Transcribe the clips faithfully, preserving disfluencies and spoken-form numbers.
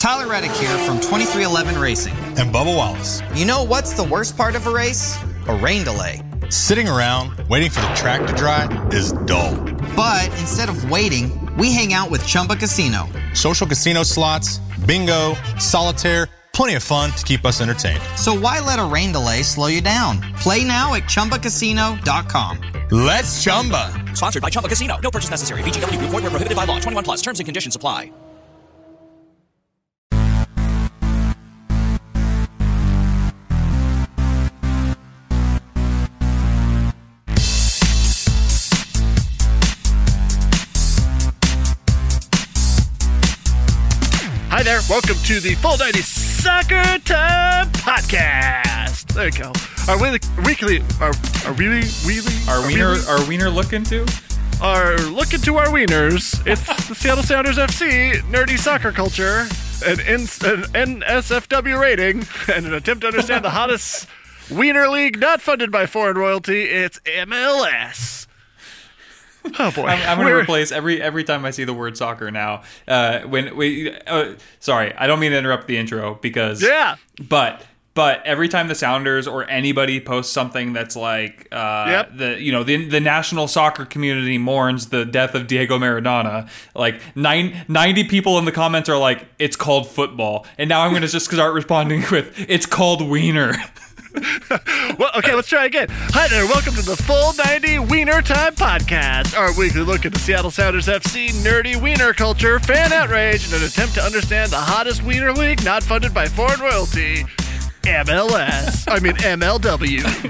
Tyler Reddick here from twenty-three eleven Racing. And Bubba Wallace. You know what's the worst part of a race? A rain delay. Sitting around waiting for the track to dry is dull. But instead of waiting, we hang out with Chumba Casino. Social casino slots, bingo, solitaire, plenty of fun to keep us entertained. So why let a rain delay slow you down? Play now at Chumba Casino dot com. Let's Chumba. Sponsored by Chumba Casino. No purchase necessary. V G W Group. Void where prohibited by law. twenty-one plus. Terms and conditions apply. Hi there, welcome to the Full ninety Soccer Time Podcast. There you go. Our weekly, weekly our, our really, really, our, our wiener, really, our wiener look into, our look into our wieners. It's the Seattle Sounders F C nerdy soccer culture, an, N- an N S F W rating, and an attempt to understand the hottest wiener league not funded by foreign royalty. It's M L S. Oh boy! I'm, I'm going to replace every every time I see the word soccer now. Uh, when we, uh, sorry, I don't mean to interrupt the intro because yeah, but but every time the Sounders or anybody posts something that's like, uh, yep. the you know the the national soccer community mourns the death of Diego Maradona, like nine, ninety people in the comments are like, it's called football, and now I'm going to just start responding with, it's called wiener. Well, okay, let's try again. Hi there, welcome to the Full ninety Wiener Time Podcast, our weekly look at the Seattle Sounders F C nerdy wiener culture, fan outrage, and an attempt to understand the hottest wiener league not funded by foreign royalty, M L S. I mean M L W. I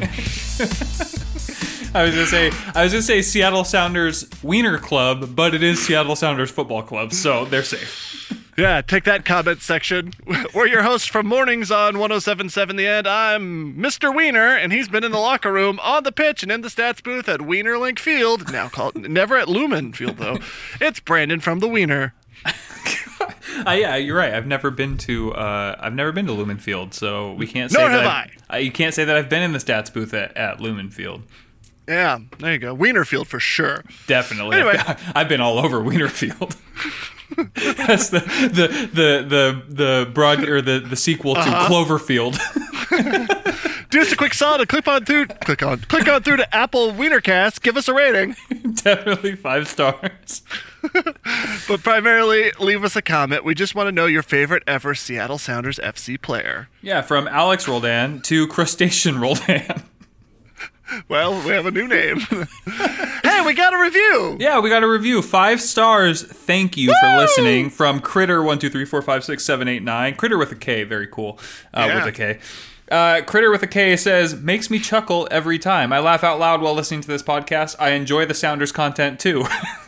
was gonna say, I was gonna say Seattle Sounders Wiener Club, but it is Seattle Sounders Football Club, so they're safe. Yeah, take that comment section. We're your hosts from mornings on one oh seven point seven The End. I'm Mister Wiener, and he's been in the locker room, on the pitch, and in the stats booth at Wienerlink Field. Now called, never at Lumen Field, though. It's Brandon from the Wiener. Uh, yeah, you're right. I've never been to uh, I've never been to Lumen Field, so we can't say Nor that. have I've, I. You can't say that I've been in the stats booth at, at Lumen Field. Yeah, there you go. Wiener Field for sure. Definitely. Anyway. I've, I've been all over Wiener Field. That's the the the the the broad or the, the sequel to uh-huh. Cloverfield. Do us a quick solid. Click on through. Click on. Click on through to Apple Wienercast. Give us a rating. Definitely five stars. But primarily, leave us a comment. We just want to know your favorite ever Seattle Sounders F C player. Yeah, from Alex Roldan to Crustacean Roldan. Well, we have a new name. Hey, we got a review. Yeah, we got a review. Five stars. Thank you Woo! for listening. From Critter one two three four five six seven eight nine. Critter with a K. Very cool. Uh, yeah. With a K. Uh, Critter with a K says, makes me chuckle every time. I laugh out loud while listening to this podcast. I enjoy the Sounders content too.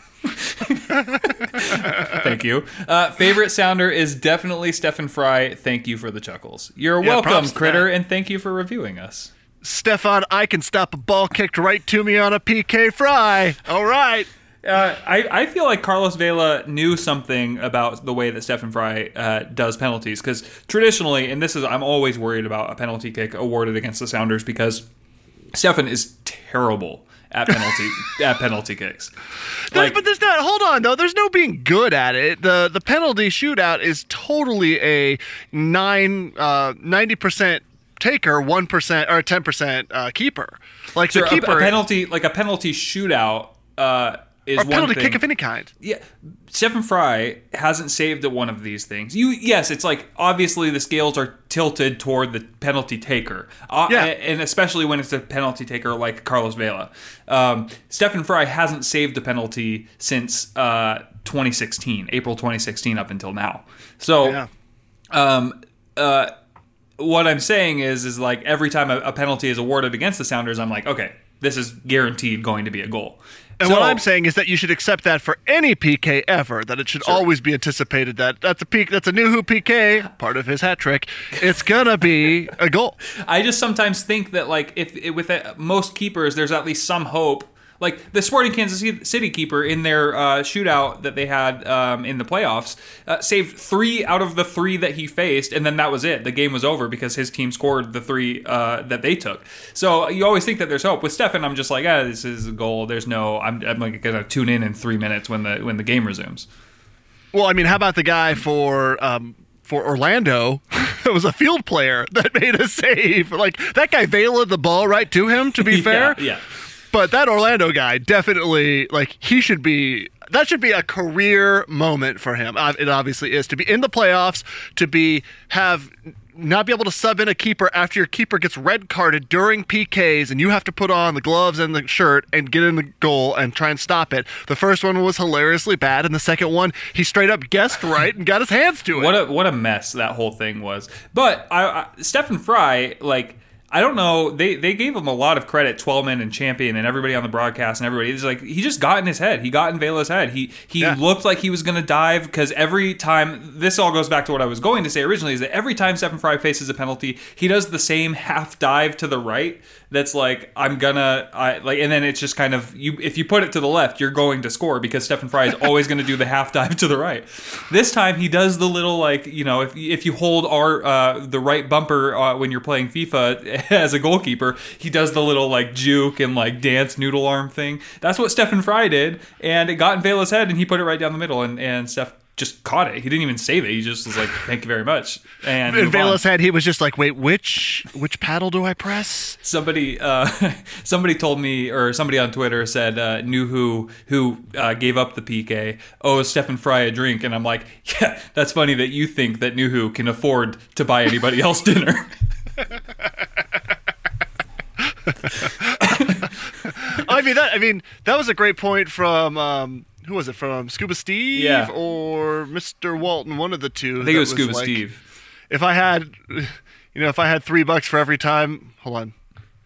Thank you. Uh, favorite Sounder is definitely Stefan Fry. Thank you for the chuckles. You're yeah, welcome, Critter, and thank you for reviewing us. Stefan, I can stop a ball kicked right to me on a P K Fry. All right. Uh, I, I feel like Carlos Vela knew something about the way that Stefan Fry uh, does penalties, because traditionally, and this is, I'm always worried about a penalty kick awarded against the Sounders because Stefan is terrible at penalty at penalty kicks. There's, Like, but there's not. Hold on, though. There's no being good at it. the The penalty shootout is totally a nine uh, ninety percent taker, one percent or ten percent uh, keeper. Like sure, the keeper, a, a penalty like a penalty shootout. Uh, Is or penalty one thing. kick of any kind. Yeah, Stefan Fry hasn't saved at one of these things. You, yes, it's like obviously the scales are tilted toward the penalty taker. Uh, yeah, and especially when it's a penalty taker like Carlos Vela. Um, Stefan Fry hasn't saved a penalty since uh, twenty sixteen, April twenty sixteen, up until now. So, yeah. um, uh, what I'm saying is, is like every time a, a penalty is awarded against the Sounders, I'm like, okay, this is guaranteed going to be a goal. And so, what I'm saying is that you should accept that for any P K ever, that it should sure. always be anticipated that that's a P- that's a new who P K, part of his hat trick. It's gonna be a goal. I just sometimes think that like if, if with uh, most keepers, there's at least some hope. Like the Sporting Kansas City keeper in their uh, shootout that they had um, in the playoffs uh, saved three out of the three that he faced, and then that was it. The game was over because his team scored the three uh, that they took. So you always think that there's hope. With Stefan, I'm just like, ah, this is a goal. There's no. I'm, I'm like gonna tune in in three minutes when the when the game resumes. Well, I mean, how about the guy for um, for Orlando, it was a field player that made a save. Like, that guy veilaed the ball right to him, to be fair. yeah, yeah. But that Orlando guy definitely, like, he should be, that should be a career moment for him. Uh, It obviously is. To be in the playoffs, to be, have, not be able to sub in a keeper after your keeper gets red carded during P Ks and you have to put on the gloves and the shirt and get in the goal and try and stop it. The first one was hilariously bad, and the second one, he straight up guessed right and got his hands to it. What a what a mess that whole thing was. But I, I Stephen Fry, like, I don't know. They they gave him a lot of credit, Twelman and Champion and everybody on the broadcast and everybody. It's like he just got in his head. He got in Vela's head. He he Yeah. looked like he was going to dive because every time, this all goes back to what I was going to say originally, is that every time Stephen Fry faces a penalty, he does the same half dive to the right. That's like, I'm gonna, I like, and then it's just kind of, you. If you put it to the left, you're going to score because Stephen Fry is always going to do the half dive to the right. This time he does the little, like, you know, if if you hold our uh, the right bumper uh, when you're playing FIFA as a goalkeeper, he does the little like juke and like dance noodle arm thing. That's what Stephen Fry did, and it got in Vela's head, and he put it right down the middle, and and Steph just caught it. He didn't even save it. He just was like, "Thank you very much." And in move on. Vela's head, he was just like, wait, which which paddle do I press? Somebody, uh, somebody told me, or somebody on Twitter said, uh, knew who who uh, gave up the P K. Oh, Stephen Fry a drink, and I'm like, yeah, that's funny that you think that Nuhu can afford to buy anybody else dinner. I mean that. I mean that was a great point from um, who was it from Scuba Steve Yeah. or Mister Walton, one of the two. I think it was that Scuba like, Steve. If I had, you know, if I had three bucks for every time, hold on.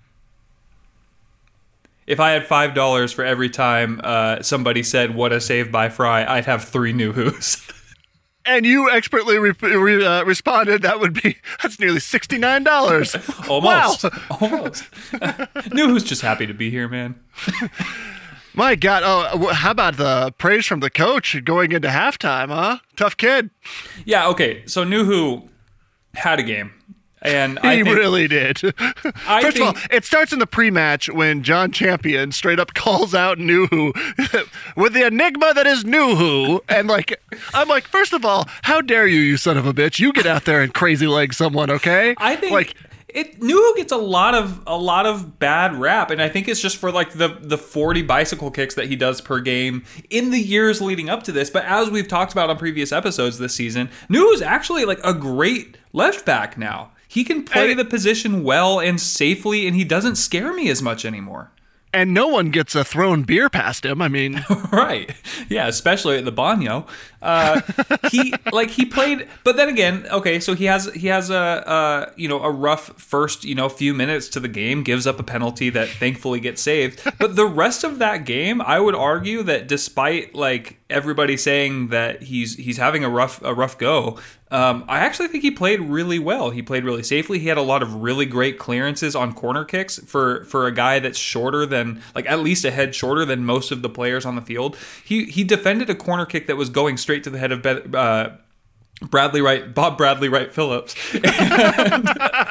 If I had five dollars for every time uh, somebody said "What a save by Fry," I'd have three Nuhus. And you expertly re- re- uh, responded, that would be, that's nearly sixty-nine dollars. Almost, Wow. almost. Nuhu's just happy to be here, man. My God. Oh, how about the praise from the coach going into halftime, huh? Tough kid. Yeah. Okay. So Nuhu had a game. And He I think, really did. I First think, of all, it starts in the pre-match when John Champion straight up calls out Nuhu with the enigma that is Nuhu. And like, I'm like, first of all, how dare you, you son of a bitch? You get out there and crazy leg someone, okay? I think like, it Nuhu gets a lot of a lot of bad rap, and I think it's just for like the the forty bicycle kicks that he does per game in the years leading up to this. But as we've talked about on previous episodes this season, Nuhu's actually like a great left back now. He can play And- the position well and safely, and he doesn't scare me as much anymore. and no one gets a thrown beer past him. I mean, Right. Yeah, especially at the Banyo. Uh, he like he played, but then again, okay, so he has he has a, a you know a rough first you know few minutes to the game, gives up a penalty that thankfully gets saved. But the rest of that game, I would argue that despite like everybody saying that he's he's having a rough a rough go, um, I actually think he played really well. He played really safely. He had a lot of really great clearances on corner kicks for for a guy that's shorter than like at least a head shorter than most of the players on the field. He he defended a corner kick that was going straight to the head of uh, Bradley Wright, Bob Bradley Wright Phillips, and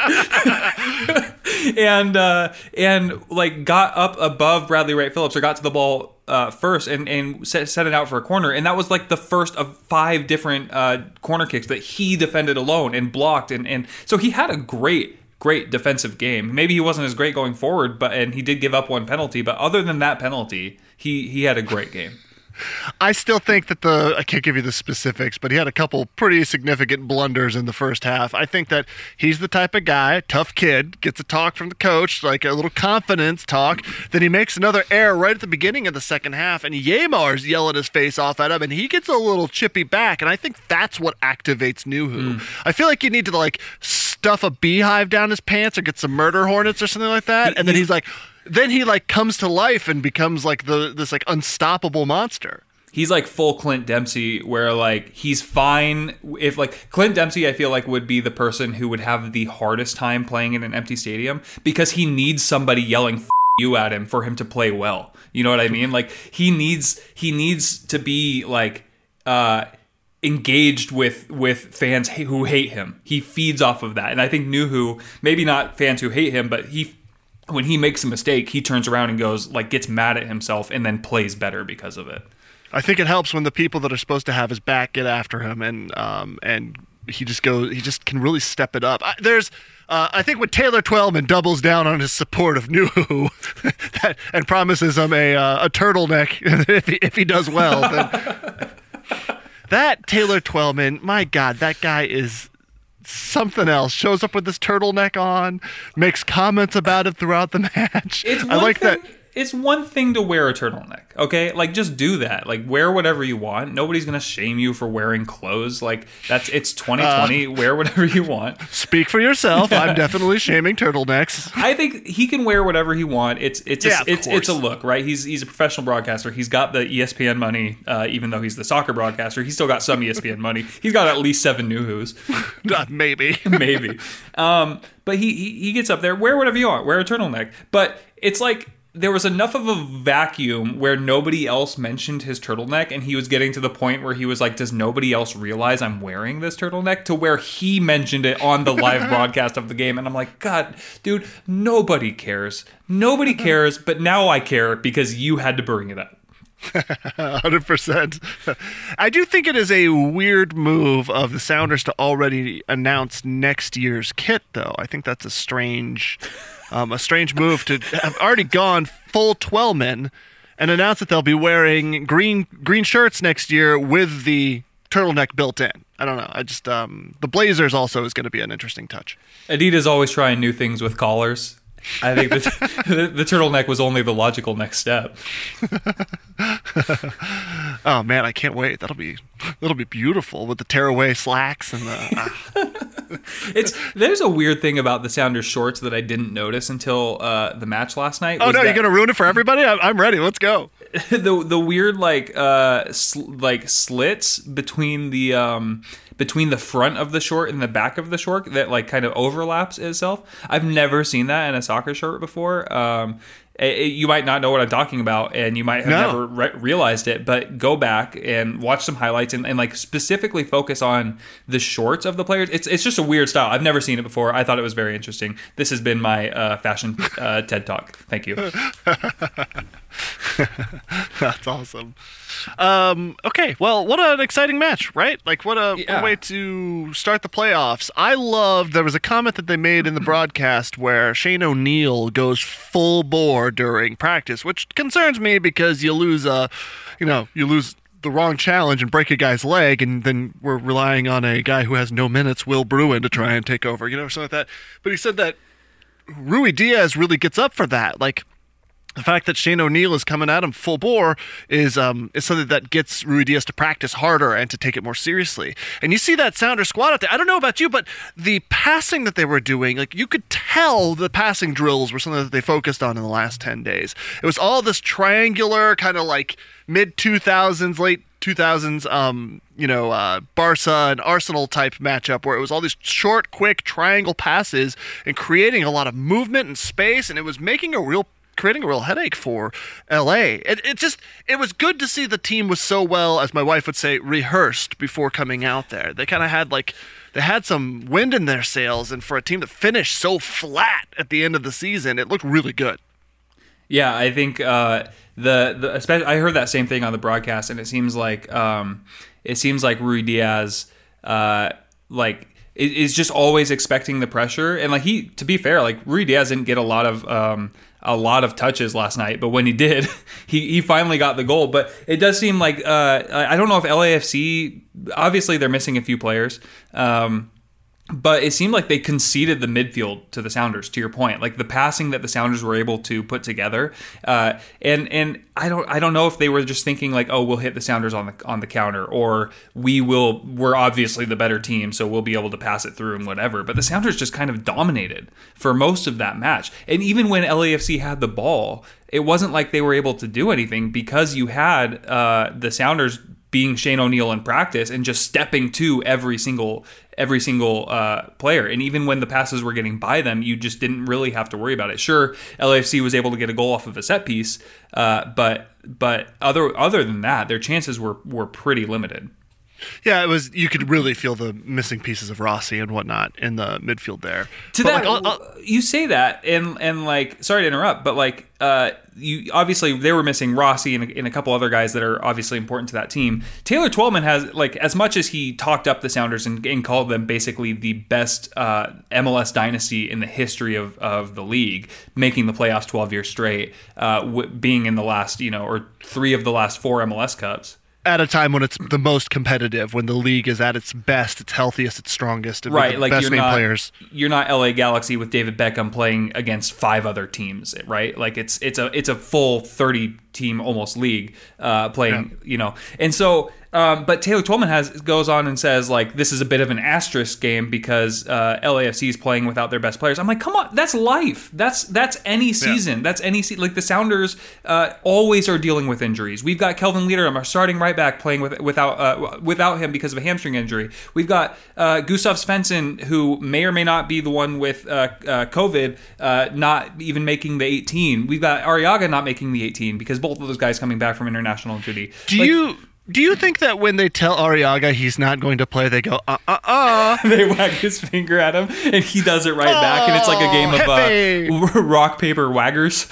and, uh, and like got up above Bradley Wright Phillips or got to the ball uh, first and and set, set it out for a corner, and that was like the first of five different uh, corner kicks that he defended alone and blocked, and and so he had a great. Great defensive game. Maybe he wasn't as great going forward, but and he did give up one penalty. But other than that penalty, he he had a great game. I still think that the, I can't give you the specifics, but he had a couple pretty significant blunders in the first half. I think that he's the type of guy, tough kid, gets a talk from the coach, like a little confidence talk, then he makes another error right at the beginning of the second half, and Yamar's yelling his face off at him, and he gets a little chippy back, and I think that's what activates Nuhu. Mm. I feel like you need to, like, stuff a beehive down his pants or get some murder hornets or something like that, and then he's like... Then he like comes to life and becomes like the this like unstoppable monster. He's like full Clint Dempsey, where like he's fine if like Clint Dempsey, I feel like would be the person who would have the hardest time playing in an empty stadium because he needs somebody yelling F- you at him for him to play well. You know what I mean? Like he needs he needs to be like uh, engaged with with fans who hate him. He feeds off of that, and I think Nuhu, maybe not fans who hate him, but he. When he makes a mistake, he turns around and goes, like, gets mad at himself and then plays better because of it. I think it helps when the people that are supposed to have his back get after him and um, and he just goes, he just can really step it up. I, there's, uh, I think when Taylor Twellman doubles down on his support of Nuhu that, and promises him a uh, a turtleneck if he, if he does well, then that Taylor Twellman, my God, that guy is something else. Shows up with this turtleneck on, makes comments about it throughout the match. It's I like thing- that. It's one thing to wear a turtleneck, okay? Like, just do that. Like, wear whatever you want. Nobody's gonna shame you for wearing clothes. Like, that's it's twenty twenty. Uh, wear whatever you want. Speak for yourself. I'm definitely shaming turtlenecks. I think he can wear whatever he wants. It's it's a, yeah, it's it's a look, right? He's he's a professional broadcaster. He's got the E S P N money, uh, even though he's the soccer broadcaster. He's still got some E S P N money. He's got at least seven Nuhus. uh, maybe, maybe. Um, but he, he he gets up there. Wear whatever you want. Wear a turtleneck. But it's like, there was enough of a vacuum where nobody else mentioned his turtleneck, and he was getting to the point where he was like, does nobody else realize I'm wearing this turtleneck? To where he mentioned it on the live broadcast of the game. And I'm like, God, dude, nobody cares. Nobody cares, but now I care because you had to bring it up. one hundred percent. I do think it is a weird move of the Sounders to already announce next year's kit, though. I think that's a strange... Um, a strange move to have already gone full Twellman and announce that they'll be wearing green green shirts next year with the turtleneck built in. I don't know. I just um, the Blazers also is going to be an interesting touch. Adidas always trying new things with collars. I think the, the, the turtleneck was only the logical next step. Oh man, I can't wait. That'll be that'll be beautiful with the tearaway slacks and the. Ah. It's there's a weird thing about the Sounders shorts that I didn't notice until uh, the match last night. Oh no, you're gonna ruin it for everybody. I'm, I'm ready. Let's go. the the weird like uh sl- like slits between the um between the front of the short and the back of the short that like kind of overlaps itself. I've never seen that in a soccer shirt before. Um, it, you might not know what I'm talking about, and you might have no. never re- realized it. But go back and watch some highlights and, and like specifically focus on the shorts of the players. It's it's just a weird style. I've never seen it before. I thought it was very interesting. This has been my uh, fashion uh, TED Talk. Thank you. That's awesome. Um, okay, well, what an exciting match, right? Like, what a, yeah. what a way to start the playoffs. I loved, there was a comment that they made in the broadcast where Shane O'Neill goes full bore during practice, which concerns me because you lose a, you know, you lose the wrong challenge and break a guy's leg, and then we're relying on a guy who has no minutes, Will Bruin, to try and take over, you know, something like that. But he said that Rui Diaz really gets up for that. Like, the fact that Shane O'Neill is coming at him full bore is um, is something that gets Rui Diaz to practice harder and to take it more seriously. And you see that Sounder squad out there. I don't know about you, but the passing that they were doing, like you could tell the passing drills were something that they focused on in the last ten days. It was all this triangular kind of like mid two thousands, late two thousands, um, you know, uh, Barca and Arsenal type matchup where it was all these short, quick triangle passes and creating a lot of movement and space, and it was making a real creating a real headache for L A. It, it just, it was good to see the team was so well, as my wife would say, rehearsed before coming out there. They kind of had like, they had some wind in their sails, and for a team that finished so flat at the end of the season, it looked really good. Yeah, I think uh, the the especially I heard that same thing on the broadcast, and it seems like um, it seems like Rui Diaz uh, like is just always expecting the pressure, and like he, to be fair, like Rui Diaz didn't get a lot of um, a lot of touches last night, but when he did, he, he finally got the goal. But it does seem like uh, I don't know if L A F C, obviously they're missing a few players, um, but it seemed like they conceded the midfield to the Sounders. To your point, like the passing that the Sounders were able to put together, uh, and and I don't I don't know if they were just thinking like, oh, we'll hit the Sounders on the on the counter, or we will we're obviously the better team, so we'll be able to pass it through and whatever. But the Sounders just kind of dominated for most of that match, and even when L A F C had the ball, it wasn't like they were able to do anything because you had uh, the Sounders being Shane O'Neill in practice and just stepping to every single every single uh, player. And even when the passes were getting by them, you just didn't really have to worry about it. Sure, L A F C was able to get a goal off of a set piece, uh, but but other other than that, their chances were were pretty limited. Yeah, it was. You could really feel the missing pieces of Rossi and whatnot in the midfield there. To But, that, like, I'll- I'll- you say that, and and like, sorry to interrupt, but like, uh, you obviously they were missing Rossi and, and a couple other guys that are obviously important to that team. Taylor Twellman has, like, as much as he talked up the Sounders and, and called them basically the best uh, M L S dynasty in the history of of the league, making the playoffs twelve years straight, uh, w- being in the last, you know, or three of the last four M L S Cups. at a time when it's the most competitive, when the league is at its best, its healthiest, its strongest, and with Right, the like best you're named not players. you're not L A Galaxy with David Beckham playing against five other teams, right? Like it's it's a it's a full thirty team almost league uh, playing, Yeah. you know. And so, um, but Taylor Twellman has goes on and says like this is a bit of an asterisk game because uh, L A F C is playing without their best players. I'm like, come on, that's life. That's that's any season. Yeah. That's any se- like the Sounders uh, always are dealing with injuries. We've got Kelvin Lederer, our starting right back, playing with without uh, without him because of a hamstring injury. We've got uh, Gustav Svensson, who may or may not be the one with uh, uh, COVID, uh, not even making the eighteen. We've got Arriaga not making the eighteen because both of those guys coming back from international duty. Do like, you do you think that when they tell Arriaga he's not going to play, they go uh uh uh? They wag his finger at him, and he does it right oh, back, and it's like a game of uh, rock paper waggers.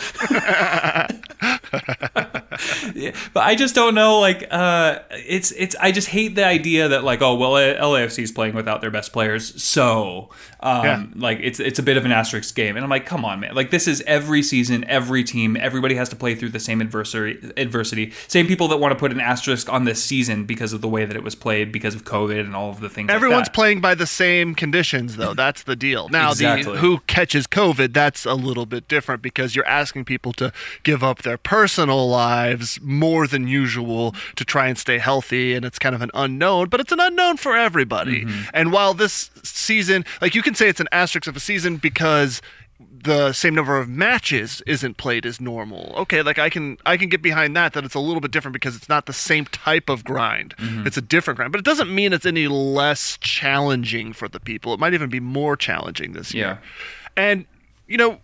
Yeah, but I just don't know. Like, uh, it's it's. I just hate the idea that like, oh well, L A F C is playing without their best players, so um, yeah. like it's it's a bit of an asterisk game. And I'm like, come on, man. Like this is every season, every team, everybody has to play through the same adversary adversity. Same people that want to put an asterisk on this season because of the way that it was played, because of COVID and all of the things. Everyone's like that. playing by the same conditions, though. That's the deal. Now, exactly. the who catches COVID, that's a little bit different because you're asking people to give up their personal lives more than usual to try and stay healthy, and it's kind of an unknown, but it's an unknown for everybody. Mm-hmm. And while this season, like you can say it's an asterisk of a season because the same number of matches isn't played as normal. Okay, like I can I can get behind that, that it's a little bit different because it's not the same type of grind. Mm-hmm. It's a different grind, but it doesn't mean it's any less challenging for the people. It might even be more challenging this year. Yeah. And, you know,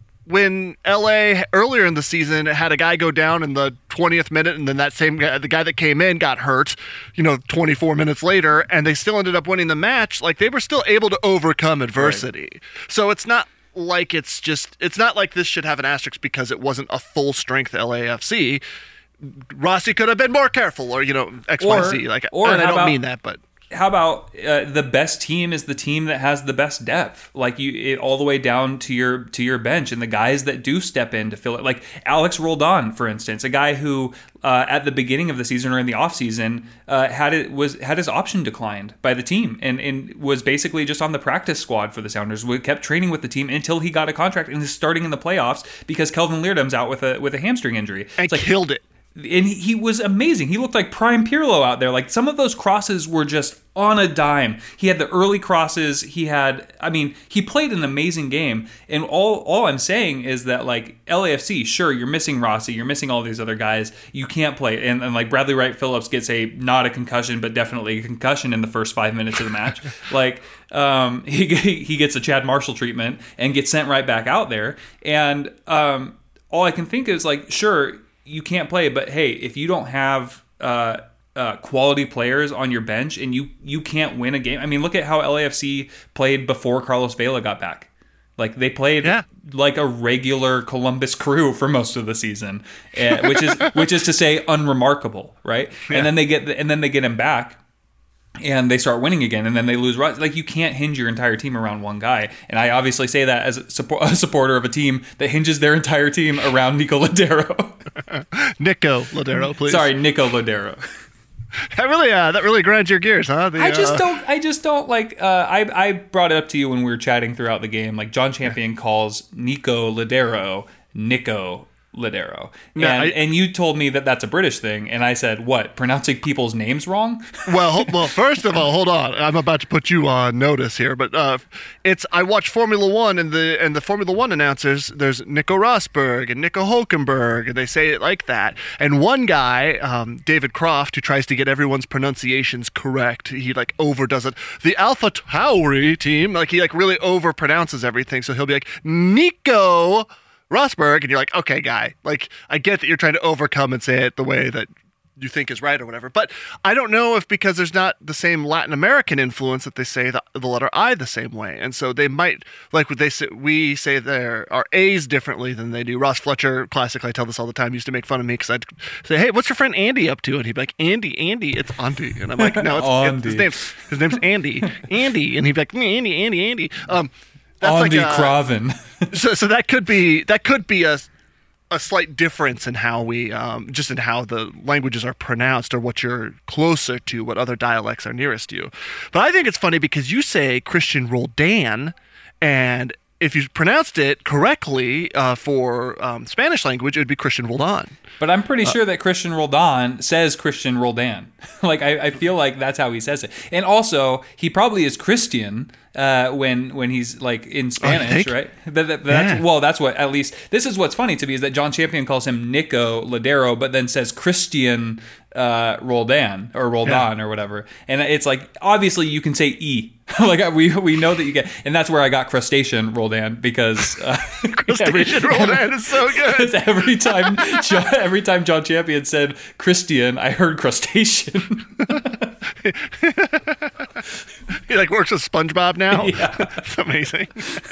when L A earlier in the season had a guy go down in the twentieth minute, and then that same guy, the guy that came in, got hurt, you know, twenty-four minutes later, and they still ended up winning the match, like they were still able to overcome adversity. Right. So it's not like it's just, it's not like this should have an asterisk because it wasn't a full strength L A F C. Rossi could have been more careful, or, you know, X, Y, Z. Like, or and I don't about, mean that, but. How about uh, the best team is the team that has the best depth, like you, it, all the way down to your to your bench, and the guys that do step in to fill it, like Alex Roldan, for instance, a guy who uh, at the beginning of the season or in the offseason uh, had it was had his option declined by the team, and, and was basically just on the practice squad for the Sounders. We kept training with the team until he got a contract and is starting in the playoffs because Kelvin Leerdam's out with a with a hamstring injury. And it's like, killed it. And he, he was amazing. He looked like prime Pirlo out there. Like some of those crosses were just on a dime. He had the early crosses. He had, I mean, he played an amazing game. And all all I'm saying is that like L A F C, sure, you're missing Rossi, you're missing all these other guys. You can't play. And, and like Bradley Wright Phillips gets a not a concussion, but definitely a concussion in the first five minutes of the match. like um, he he gets a Chad Marshall treatment and gets sent right back out there. And um, all I can think is like, sure, you can't play, but hey, if you don't have uh, uh, quality players on your bench and you you can't win a game. I mean, look at how L A F C played before Carlos Vela got back. Like they played yeah. like a regular Columbus Crew for most of the season, uh, which is which is to say unremarkable, right? Yeah. And then they get and then they get him back. And they start winning again, and then they lose. Like, you can't hinge your entire team around one guy. And I obviously say that as a, support, a supporter of a team that hinges their entire team around Nico Lodeiro. Nico Lodeiro, please. Sorry, Nico Lodeiro. That really, uh, that really grinds your gears, huh? The, I just uh... don't. I just don't like. Uh, I I brought it up to you when we were chatting throughout the game. Like John Champion calls Nico Lodeiro Nico Lodeiro, no, and, I, and you told me that that's a British thing, and I said, "What? Pronouncing people's names wrong?" well, well, first of all, hold on. I'm about to put you on notice here, but uh, it's I watch Formula One, and the and the Formula One announcers. There's Nico Rosberg and Nico Hulkenberg, and they say it like that. And one guy, um, David Croft, who tries to get everyone's pronunciations correct, he like overdoes it. The Alpha Tauri team, like he like really overpronounces everything, so he'll be like Nico Rosberg, and you're like, okay, guy, like I get that you're trying to overcome and say it the way that you think is right or whatever. But I don't know if because there's not the same Latin American influence that they say the, the letter I the same way. And so they might, like what they say, we say there are A's differently than they do. Ross Fletcher, classically, I tell this all the time, used to make fun of me because I'd say, hey, what's your friend Andy up to? And he'd be like, Andy, Andy, it's Andy. And I'm like, no, it's, it's his, name's, his name's Andy. Andy. And he'd be like, Andy, Andy, Andy. Um, that's Andy like a, Craven. so so that could be, that could be a, a slight difference in how we, um, just in how the languages are pronounced or what you're closer to, what other dialects are nearest to you. But I think it's funny because you say Christian Roldan, and if you pronounced it correctly uh, for um, Spanish language, it would be Christian Roldan. But I'm pretty uh, sure that Christian Roldan says Christian Roldan. like, I, I feel like that's how he says it. And also, he probably is Christian uh, when when he's like in Spanish, oh, right? That, that, that's, yeah. Well, that's what, at least, this is what's funny to me is that John Champion calls him Nico Ladero, but then says Christian uh, Roldan or Roldan yeah. or whatever. And it's like, obviously you can say E. like we we know that you get, and that's where I got crustacean Roldan because uh, crustacean every, Roldan is so good. Because every time John, every time John Champion said Christian, I heard crustacean. He like works with SpongeBob now. Yeah, it's amazing.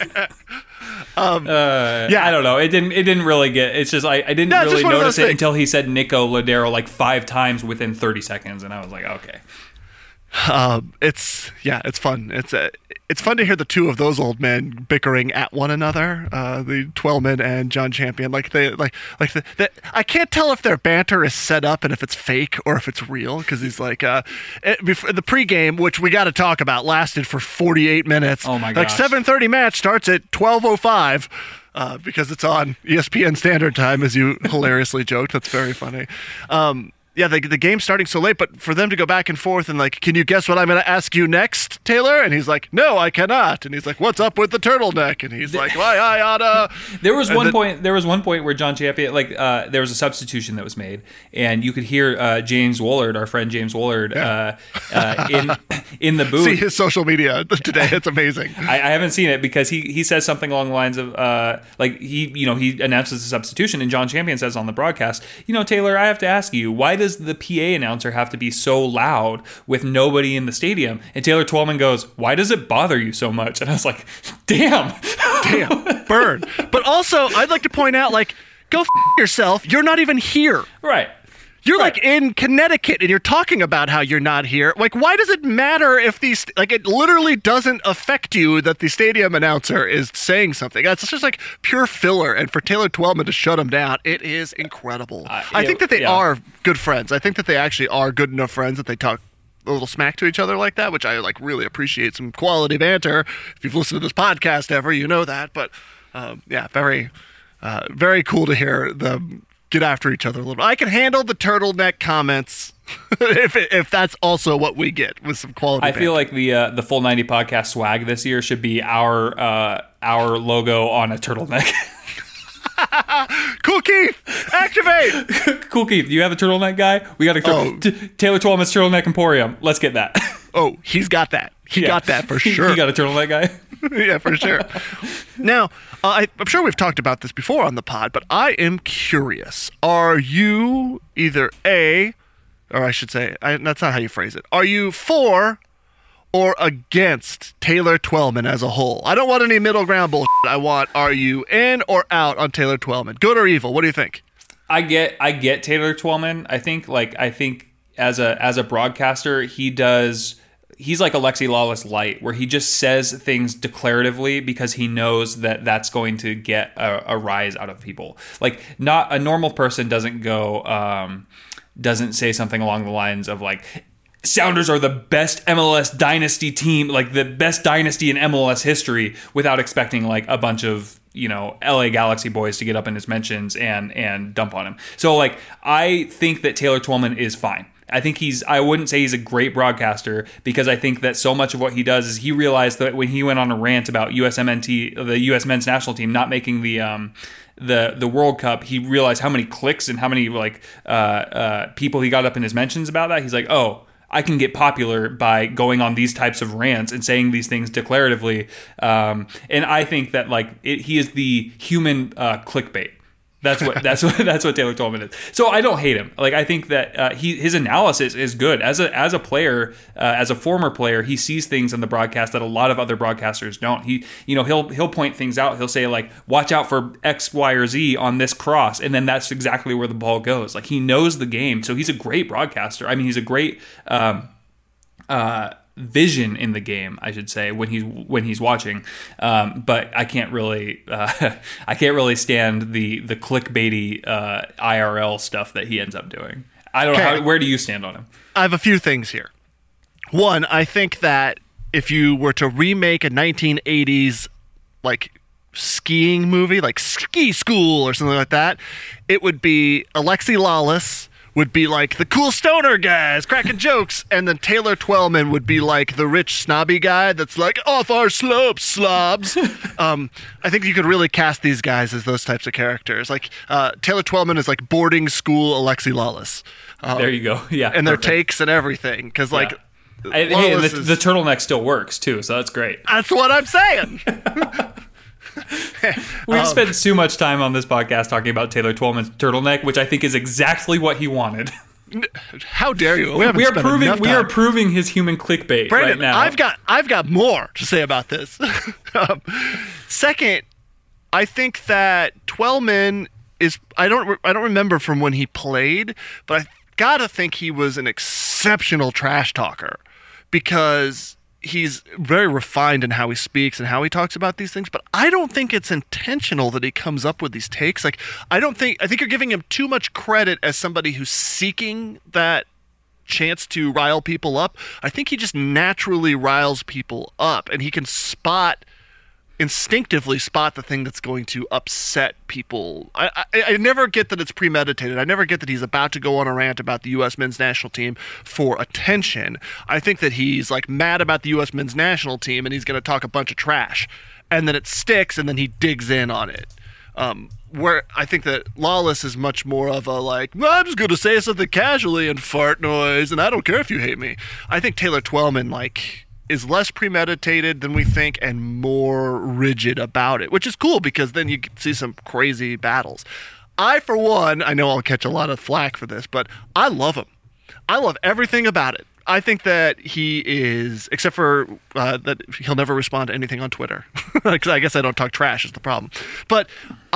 um, uh, yeah, I don't know. It didn't. It didn't really get. It's just I, I didn't no, really notice it things. until he said Nico Ladero like five times within thirty seconds, and I was like, okay. Um, it's yeah, it's fun. It's uh, it's fun to hear the two of those old men bickering at one another. Uh, the Twellman and John Champion, like they like like the, the I can't tell if their banter is set up and if it's fake or if it's real because he's like uh, it, before, the pregame, which we got to talk about, lasted for forty-eight minutes. Oh my gosh! Like seven thirty match starts at twelve oh five. Uh, because it's on E S P N Standard Time, as you hilariously joked. That's very funny. Um, Yeah, the, the game's starting so late, but for them to go back and forth and like, can you guess what I'm going to ask you next, Taylor? And he's like, no, I cannot. And he's like, what's up with the turtleneck? And he's like, why, I oughta. There was and one then, point. There was one point where John Champion, like, uh, there was a substitution that was made, and you could hear uh, James Woolard, our friend James Woolard, yeah. uh, uh, in in the booth. See his social media today; it's amazing. I, I haven't seen it because he he says something along the lines of uh, like he you know he announces the substitution, and John Champion says on the broadcast, you know, Taylor, I have to ask you, why does the P A announcer have to be so loud with nobody in the stadium? And Taylor Twellman goes, why does it bother you so much? And I was like, damn. Damn. Burn. But also, I'd like to point out, like, go f*** yourself. You're not even here. Right. You're right. like in Connecticut and you're talking about how you're not here. Like, why does it matter if these, like, it literally doesn't affect you that the stadium announcer is saying something. It's just like pure filler. And for Taylor Twellman to shut him down, it is incredible. Uh, I think that they yeah. are good friends. I think that they actually are good enough friends that they talk a little smack to each other like that, which I like really appreciate. Some quality banter. If you've listened to this podcast ever, you know that. But um, yeah, very, uh, very cool to hear them get after each other a little bit. I can handle the turtleneck comments if it, if that's also what we get with some quality. I banter. feel like the uh, the Full ninety podcast swag this year should be our uh, our logo on a turtleneck. Cool Keith, activate! Cool Keith, you have a turtleneck guy? We got a tur- oh. T- Taylor Twellman's Turtleneck Emporium. Let's get that. Oh, he's got that. He yeah. got that for sure. He got a turtleneck guy. Yeah, for sure. Now, uh, I, I'm sure we've talked about this before on the pod, but I am curious. Are you either A, or I should say, I, that's not how you phrase it. Are you for or against Taylor Twellman as a whole? I don't want any middle ground bullshit. I want, are you in or out on Taylor Twellman? Good or evil? What do you think? I get, I get Taylor Twellman. I think, like, I think as a as a broadcaster, he does. He's like Alexi Lawless light, where he just says things declaratively because he knows that that's going to get a, a rise out of people. Like, not a normal person doesn't go, um, doesn't say something along the lines of like, Sounders are the best M L S dynasty team, like the best dynasty in M L S history, without expecting like a bunch of, you know, L A Galaxy boys to get up in his mentions and and dump on him. So like, I think that Taylor Twellman is fine. I think he's, I wouldn't say he's a great broadcaster, because I think that so much of what he does is he realized that when he went on a rant about U S M N T, the U S men's national team not making the, um, the, the World Cup, he realized how many clicks and how many like, uh, uh, people he got up in his mentions about that. He's like, oh, I can get popular by going on these types of rants and saying these things declaratively. Um, and I think that like it, he is the human, uh, clickbait. That's what that's what that's what Taylor Twellman is. So I don't hate him. Like I think that uh, he his analysis is good as a as a player, uh, as a former player. He sees things in the broadcast that a lot of other broadcasters don't. He you know he'll he'll point things out. He'll say like, watch out for X, Y, or Z on this cross, and then that's exactly where the ball goes. Like he knows the game, so he's a great broadcaster. I mean, he's a great. Um, uh, vision in the game, I should say, when he's when he's watching, um, but I can't really uh, I can't really stand the the clickbaity uh, I R L stuff that he ends up doing. I don't okay. know how, where do you stand on him? I have a few things here. One, I think that if you were to remake a nineteen eighties like skiing movie, like Ski School or something like that, it would be Alexi Lawless would be like the cool stoner guys cracking jokes, and then Taylor Twellman would be like the rich snobby guy that's like, off our slopes, slobs. um, I think you could really cast these guys as those types of characters. Like uh, Taylor Twellman is like boarding school Alexi Lawless. Um, there you go. Yeah, and perfect. their takes and everything, because like yeah. I, hey, the, is, the turtleneck still works too, so that's great. That's what I'm saying. We've um, spent too much time on this podcast talking about Taylor Twellman's turtleneck, which I think is exactly what he wanted. How dare you? We, we are proving we are proving his human clickbait Brandon, right now. I've got I've got more to say about this. um, second, I think that Twellman is I don't I don't remember from when he played, but I gotta think he was an exceptional trash talker, because he's very refined in how he speaks and how he talks about these things, but I don't think it's intentional that he comes up with these takes. Like, I don't think, I think you're giving him too much credit as somebody who's seeking that chance to rile people up. I think he just naturally riles people up, and he can spot, instinctively spot the thing that's going to upset people. I, I, I never get that it's premeditated. I never get that he's about to go on a rant about the U S men's national team for attention. I think that he's like mad about the U S men's national team, and he's going to talk a bunch of trash, and then it sticks, and then he digs in on it. Um, where I think that Lawless is much more of a like, well, I'm just going to say something casually and fart noise, and I don't care if you hate me. I think Taylor Twellman, like, is less premeditated than we think and more rigid about it, which is cool, because then you see some crazy battles. I, for one, I know I'll catch a lot of flack for this, but I love him. I love everything about it. I think that he is, except for uh, that he'll never respond to anything on Twitter. Because I guess I don't talk trash is the problem. But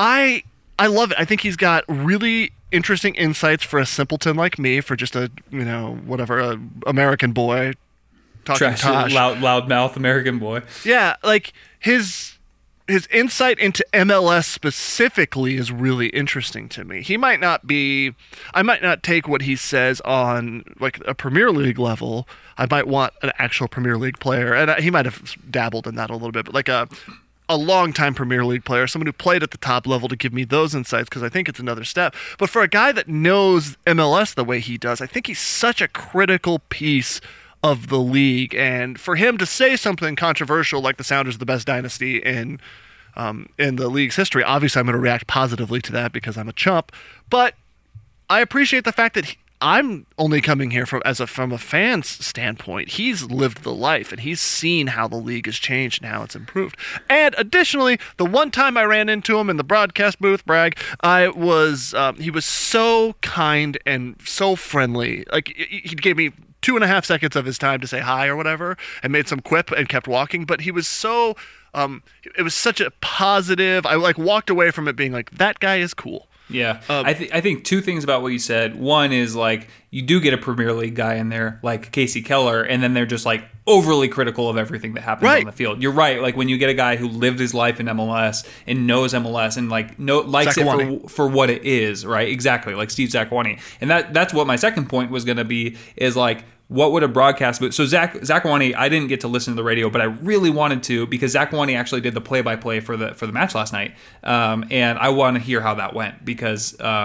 I I love it. I think he's got really interesting insights for a simpleton like me, for just a, you know, whatever, a American boy talking trash, tosh. loud, loud mouth American boy. Yeah, like his his insight into M L S specifically is really interesting to me. He might not be, I might not take what he says on like a Premier League level. I might want an actual Premier League player, and he might have dabbled in that a little bit, but like a a long-time Premier League player, someone who played at the top level, to give me those insights, because I think it's another step. But for a guy that knows M L S the way he does, I think he's such a critical piece of the league, and for him to say something controversial like the Sounders are the best dynasty in um, in the league's history, obviously I'm going to react positively to that because I'm a chump, but I appreciate the fact that he, I'm only coming here from as a from a fan's standpoint. He's lived the life, and he's seen how the league has changed and how it's improved. And additionally, the one time I ran into him in the broadcast booth, brag, I was um, he was so kind and so friendly. Like, he gave me two and a half seconds of his time to say hi or whatever, and made some quip and kept walking. But he was so, um, it was such a positive, I like walked away from it being like, that guy is cool. Yeah. Um, I, th- I think two things about what you said. One is like, you do get a Premier League guy in there like Casey Keller, and then they're just like overly critical of everything that happens right. on the field. You're right. Like when you get a guy who lived his life in M L S and knows M L S and like know, likes Zakuani. it for, for what it is, right? Exactly. Like Steve Zakuani. And that that's what my second point was going to be, is like, what would a broadcast be? So Zach Zakuani, I didn't get to listen to the radio, but I really wanted to, because Zakuani actually did the play-by-play for the for the match last night, um, and I want to hear how that went, because um,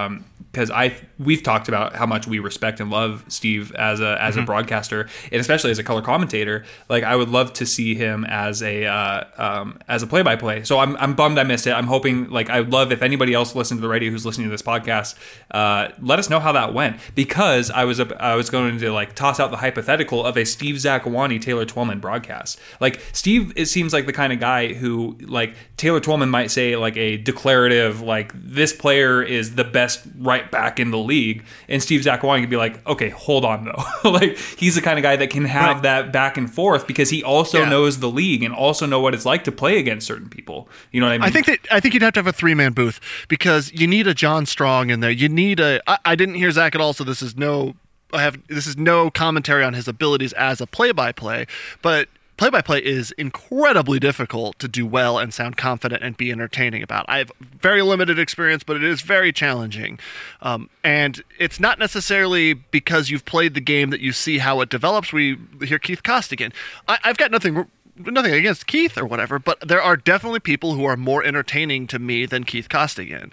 because I we've talked about how much we respect and love Steve as a as mm-hmm. a broadcaster, and especially as a color commentator. Like, I would love to see him as a uh, um, as a play by play. So I'm I'm bummed I missed it. I'm hoping, like, I would love if anybody else listened to the radio who's listening to this podcast, uh, let us know how that went, because I was I was going to like toss out the hypothetical of a Steve Zakawani Taylor Twellman broadcast. Like, Steve, it seems like the kind of guy who, like, Taylor Twellman might say like a declarative, like, this player is the best right back in the league, and Steve Zakawani could be like, okay, hold on though. Like, he's the kind of guy that can have right. that back and forth, because he also yeah. knows the league and also know what it's like to play against certain people. You know what I mean? I think that I think you'd have to have a three man booth, because you need a John Strong in there. You need a. I, I didn't hear Zach at all, so this is no. I have this is no commentary on his abilities as a play by play, but play-by-play is incredibly difficult to do well and sound confident and be entertaining about. I have very limited experience, but it is very challenging. Um, and it's not necessarily because you've played the game that you see how it develops. We hear Keith Costigan. I, I've got nothing nothing against Keith or whatever, but there are definitely people who are more entertaining to me than Keith Costigan.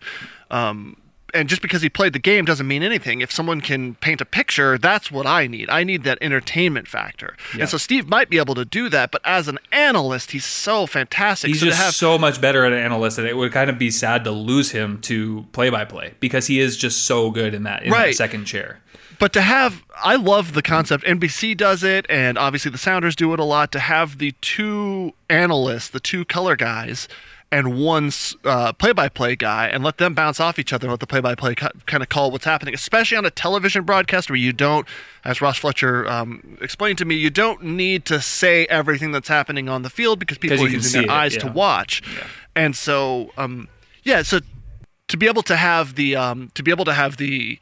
Um And just because he played the game doesn't mean anything. If someone can paint a picture, that's what I need. I need that entertainment factor. Yeah. And so Steve might be able to do that, but as an analyst, he's so fantastic. He's so just to have, so much better at an analyst that it would kind of be sad to lose him to play-by-play, because he is just so good in that, in right. that second chair. But to have, I love the concept. N B C does it, and obviously the Sounders do it a lot, to have the two analysts, the two color guys, and one uh, play-by-play guy, and let them bounce off each other and let the play-by-play co- kind of call what's happening, especially on a television broadcast where you don't, as Ross Fletcher um, explained to me, you don't need to say everything that's happening on the field, because people are using their eyes it, yeah. to watch. Yeah. And so, um, yeah, so to be able to have the, um, to be able to have the,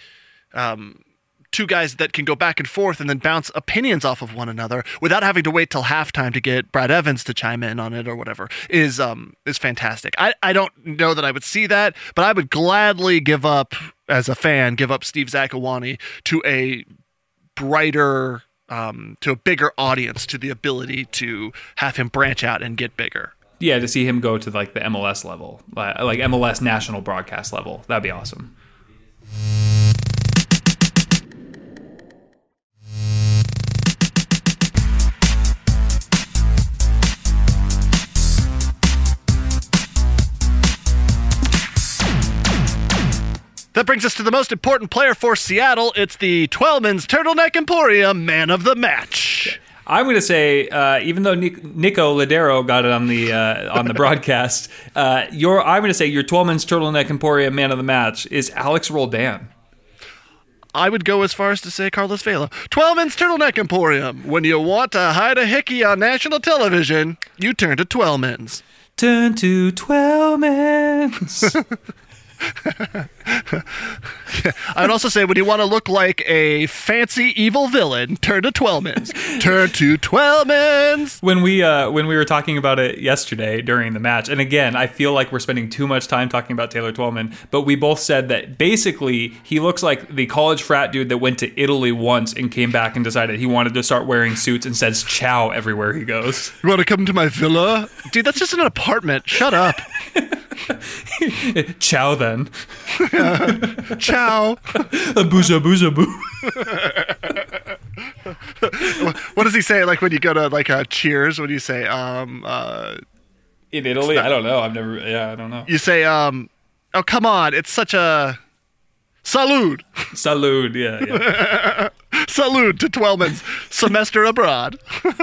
um, two guys that can go back and forth and then bounce opinions off of one another without having to wait till halftime to get Brad Evans to chime in on it or whatever is um is fantastic. I, I don't know that I would see that, but I would gladly give up, as a fan, give up Steve Zakawani to a brighter, um, to a bigger audience, to the ability to have him branch out and get bigger. Yeah, to see him go to like the M L S level, like M L S national broadcast level. That'd be awesome. That brings us to the most important player for Seattle. It's the Twellman's Turtleneck Emporium Man of the Match. I'm going to say, uh, even though Nic- Nico Ladero got it on the uh, on the broadcast, uh, your I'm going to say your Twellman's Turtleneck Emporium Man of the Match is Alex Roldan. I would go as far as to say Carlos Vela. Twellman's Turtleneck Emporium. When you want to hide a hickey on national television, you turn to Twellman's. Turn to Twellman's. I'd also say, when you want to look like a fancy evil villain, turn to Twellman's. Turn to Twellman's. When we uh, when we were talking about it yesterday during the match, and again, I feel like we're spending too much time talking about Taylor Twellman, but we both said that basically he looks like the college frat dude that went to Italy once and came back and decided he wanted to start wearing suits and says ciao everywhere he goes. You want to come to my villa? Dude, that's just an apartment. Shut up. Ciao then. Uh, ciao. Booza booza boo. What does he say? Like when you go to like uh, Cheers, what do you say? Um, uh, In Italy, not, I don't know. I've never. Yeah, I don't know. You say, um, "Oh come on, it's such a salud." Salud, yeah. yeah. Salud to Twellman's semester abroad.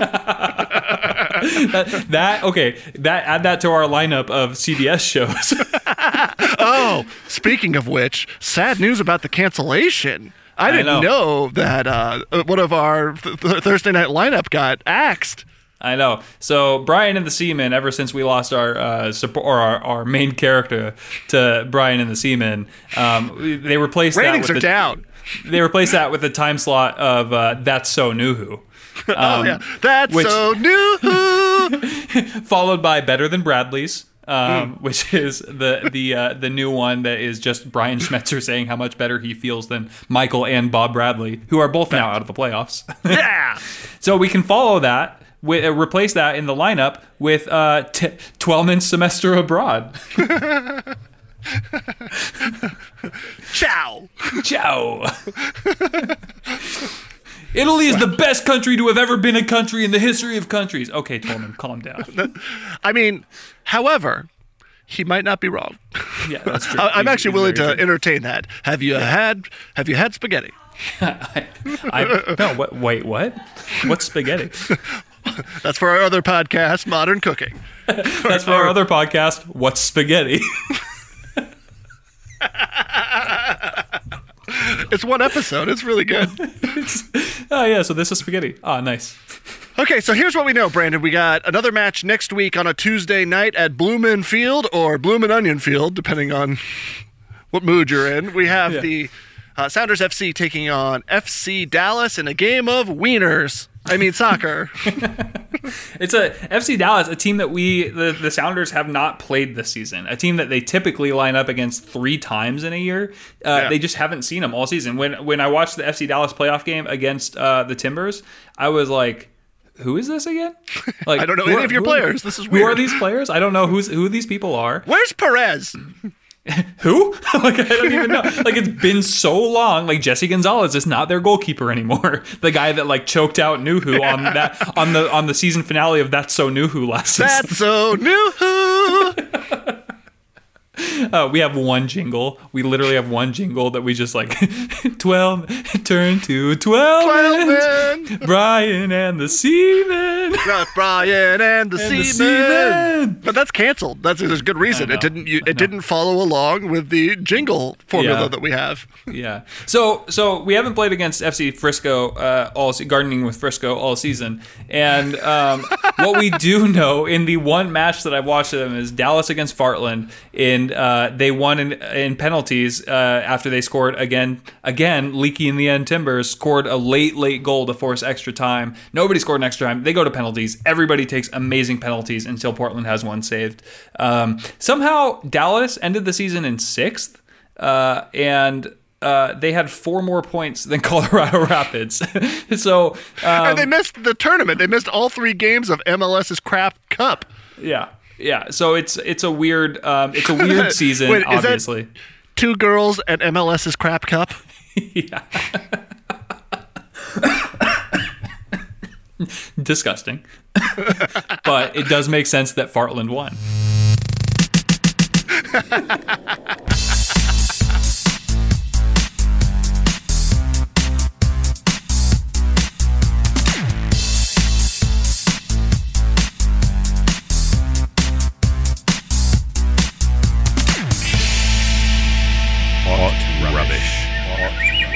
that, that okay. That add that to our lineup of C B S shows. Oh, speaking of which, sad news about the cancellation. I didn't I know. know that uh, one of our th- th- Thursday night lineup got axed. I know. So Brian and the Seamen, ever since we lost our uh, support or our, our main character to Brian and the Seamen, um, they replaced ratings that with are the, down. They replaced that with the time slot of uh, That's So New-Who. Um, oh yeah, That's which, So New-Who. Followed by Better Than Bradley's. Um, mm. Which is the the uh, the new one that is just Brian Schmetzer saying how much better he feels than Michael and Bob Bradley, who are both now out of the playoffs. Yeah. So we can follow that, with, uh, replace that in the lineup with uh, t- Twellman's Semester Abroad. Ciao. Ciao. Italy is the best country to have ever been a country in the history of countries. Okay, Tolman, calm down. I mean, however, he might not be wrong. Yeah, that's true. I, I'm He's- actually he's willing to very true. entertain that. Have you had Have you had spaghetti? I, I, no, what, wait, what? What's spaghetti? That's for our other podcast, Modern Cooking. That's for our other podcast, What's Spaghetti? It's one episode. It's really good. Oh, yeah, so this is spaghetti. Ah, nice. Okay, so here's what we know, Brandon. We got another match next week on a Tuesday night at Bloomin' Field or Bloomin' Onion Field, depending on what mood you're in. We have Yeah. the uh, Sounders F C taking on F C Dallas in a game of wieners. I mean, soccer. It's a F C Dallas, a team that we, the, the Sounders, have not played this season. A team that they typically line up against three times in a year. Uh, Yeah. They just haven't seen them all season. When when I watched the F C Dallas playoff game against uh, the Timbers, I was like, who is this again? Like, I don't know who any are- of your who- players. This is Who are weird. these players? I don't know who's who these people are. Where's Perez? Who? Like, I don't even know. Like, it's been so long. Like, Jesse Gonzalez is not their goalkeeper anymore. The guy that like choked out Nuhu on that on the on the season finale of That's So Nuhu last season. That's so new. Uh, we have one jingle. We literally have one jingle that we just like twelve turn to twelve. Twelve men. Brian and the Seamen. Not Brian and the And the Seamen. Seamen. But that's canceled. That's there's good reason. I It know. didn't. You, I it didn't follow along with the jingle formula Yeah. that we have. Yeah. So so we haven't played against F C Frisco uh, all se- gardening with Frisco all season, and um, what we do know in the one match that I've watched them is Dallas against Fartland, and uh, they won in, in penalties uh, after they scored again. Again, Leaky in the end. Timbers scored a late late goal to force extra time. Nobody scored an extra time. They go to penalties. Everybody takes amazing penalties until Portland has one saved. Um, somehow Dallas ended the season in sixth, uh, and. Uh, they had four more points than Colorado Rapids. So, um, And they missed the tournament. They missed all three games of MLS's crap cup. yeah, yeah. So it's it's a weird um, it's a weird season, Wait, is that- obviously. Two girls at MLS's crap cup. Yeah. Disgusting. But it does make sense that Fartland won. Hot rubbish. Hot